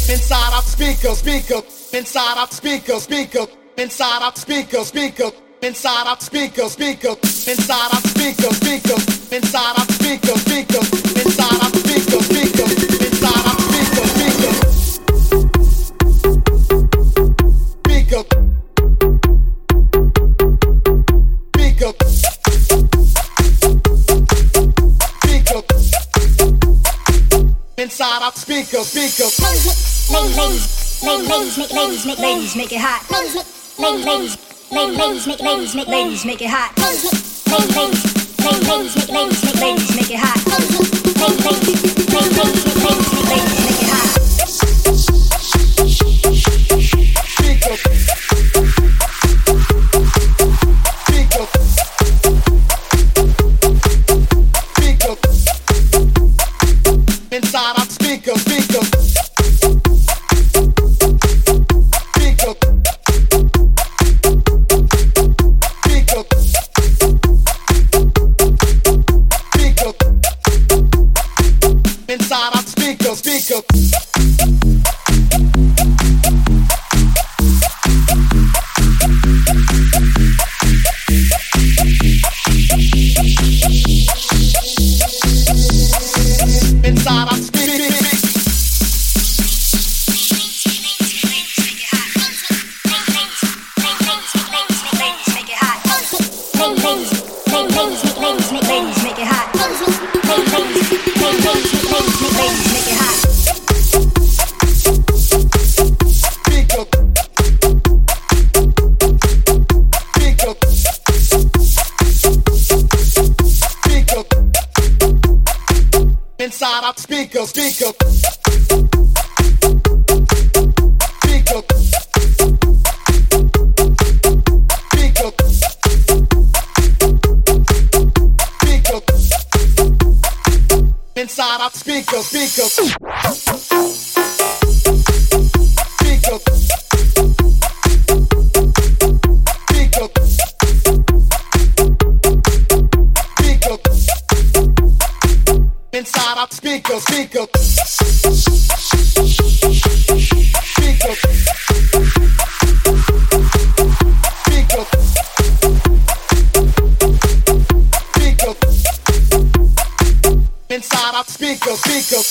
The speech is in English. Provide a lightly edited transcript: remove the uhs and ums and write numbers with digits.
inside our speaker, speaker, inside our speaker, speaker, inside our speaker, speaker, inside our speaker, speaker, inside our speaker, speaker, inside our speaker, speaker, inside our speaker, speaker, inside our speaker, speaker, speaker, speaker, speaker, inside our speaker, speaker. Ladies, make it hot. Ladies, make it hot. Ladies, make it hot. Make it hot. Speaker, speaker, speaker, inside our speaker, speaker, speaker, speaker, speaker, inside our speaker, speaker. Inside our speaker. Inside our speaker, speaker, speaker, speaker, speaker, inside our speaker, speaker, speaker, speaker, speaker, inside our speaker, speaker, speaker, speaker, speaker, inside our speaker, speaker.